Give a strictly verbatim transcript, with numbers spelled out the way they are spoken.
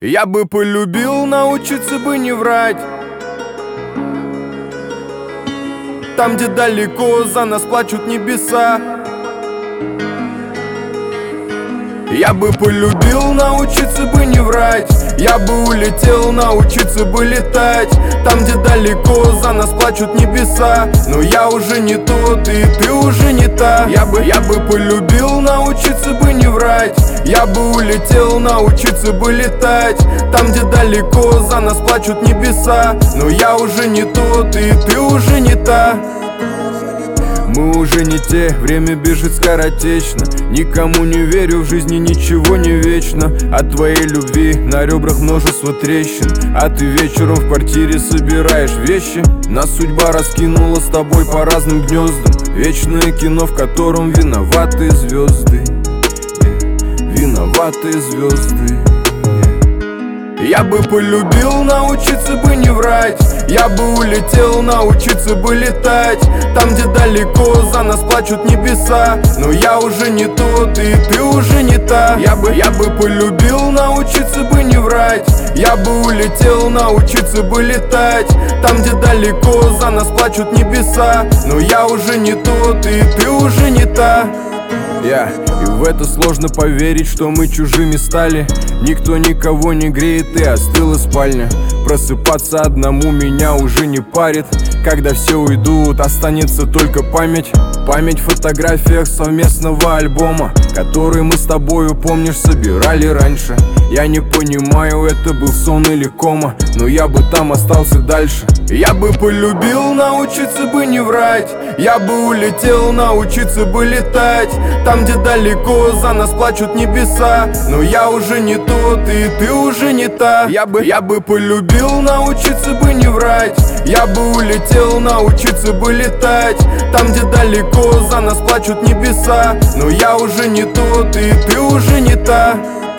Я бы полюбил научиться бы не врать. Там, где далеко, за нас плачут небеса. Я бы полюбил научиться бы не врать. Я бы улетел научиться бы летать. Там, где далеко, за нас плачут небеса. Но я уже не тот, и ты уже не та. Я бы, я бы полюбил научиться бы не врать. Я бы улетел научиться бы летать. Там, где далеко, за нас плачут небеса. Но я уже не тот, и ты уже не та. Мы уже не те, время бежит скоротечно. Никому не верю, в жизни ничего не вечно. От твоей любви на ребрах множество трещин. А ты вечером в квартире собираешь вещи. Нас судьба раскинула с тобой по разным гнездам. Вечное кино, в котором виноваты звезды. Виноваты звезды. Я бы полюбил научиться бы не врать. Я бы улетел научиться бы летать. Там, где далеко, за нас плачут небеса. Но я уже не тот, и ты уже не та. Я бы, я бы полюбил научиться бы не врать. Я бы улетел научиться бы летать. Там, где далеко, за нас плачут небеса. Но я уже не тот, и ты уже не та. Я yeah. И в это сложно поверить, что мы чужими стали. Никто никого не греет, и остыла спальня. Просыпаться одному меня уже не парит. Когда все уйдут, останется только память. Память в фотографиях совместного альбома, который мы с тобою, помнишь, собирали раньше. Я не понимаю, это был сон или кома, но я бы там остался дальше. Я бы полюбил научиться бы не врать. Я бы улетел научиться бы летать. Там, где далеко, за нас плачут небеса. Но я уже не тот, и ты уже не та. Я бы, я бы полюбил научиться бы не врать. Я бы улетел научиться бы летать. Там, где далеко, за нас плачут небеса. Но я уже не тот, и ты уже не та.